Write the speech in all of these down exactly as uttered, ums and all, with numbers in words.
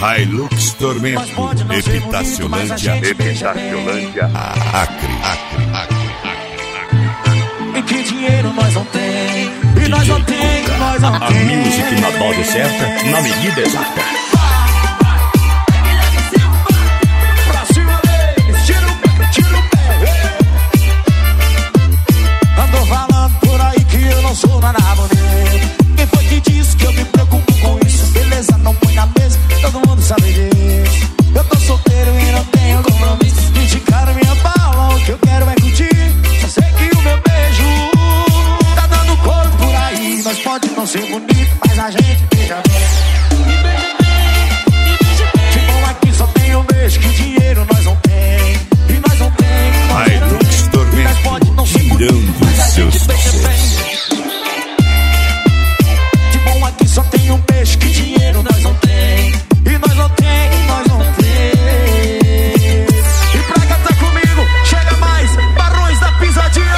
Hilux Tormento, Epitaciolândia, Epitaciolândia, Acre, Acre, Acre. E que dinheiro nós não tem, e nós não tem, nós não tem. A music na dose certa, na medida exata. Andou falando por aí que eu não sou nada bonito. Quem foi que disse que eu me preocupo com isso? Beleza, não põe na mesa, todo mundo sabe disso. Eu tô solteiro e não tenho compromisso. Criticaram minha bala, o que eu quero é curtir. Só sei que o meu beijo tá dando cor por aí. Nós pode não ser bonito, mas a gente beija bem. Me beija bem, me beija bem. Que bom aqui só tem um beijo, que dinheiro nós não tem. E nós não tem, nós não tem. Hilux Tormento, tirando seus sucessos. Que bom aqui só tem um beijo, que dinheiro nós não tem. E nós não tem, nós não tem. E pra cantar comigo, chega mais, Barões da Pisadinha.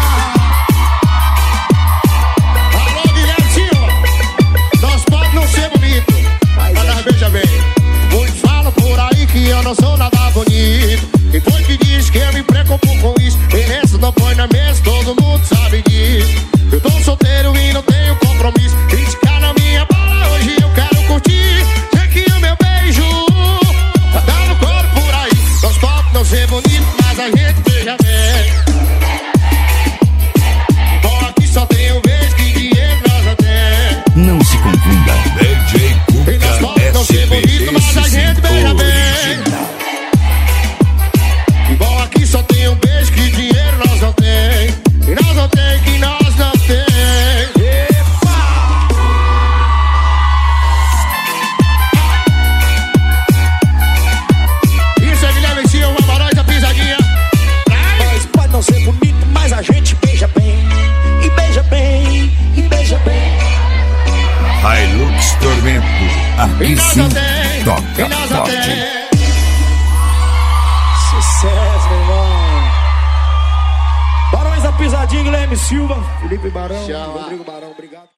Alô, Guilherme Silva, nós pode não ser bonito, mas nós beija bem. Muitos falam por aí que eu não sou nada bonito. Quem foi que diz que eu me preocupo com isso? Esse não põe na mesa, todo mundo sabe disso. Eu tô solteiro e não tenho compromisso. Criticar na minha bala, hoje eu quero curtir. Sei que o meu beijo tá dando cor por aí. Nós pode não ser bonito, mas a gente beija bem. Bom, aqui só tem um beijo, que dinheiro nós não tem. Não se confunda. D J E nós pode não ser bonito, mas a gente beija bem. E bom, aqui só tem um beijo, que dinheiro nós não tem. E nós não tem, que nós não tem. Isso é Guilherme Silva, Barões da Pisadinha. Nós pode não ser bonito, mas a gente beija bem. E beija bem, e beija bem. Hilux Tormento, E aqui nós sim não tem, toca e nós não forte. tem. Sucesso, meu irmão. Barões da Pisadinha, Guilherme Silva, Felipe Barão, Tchau. Rodrigo Barão, obrigado.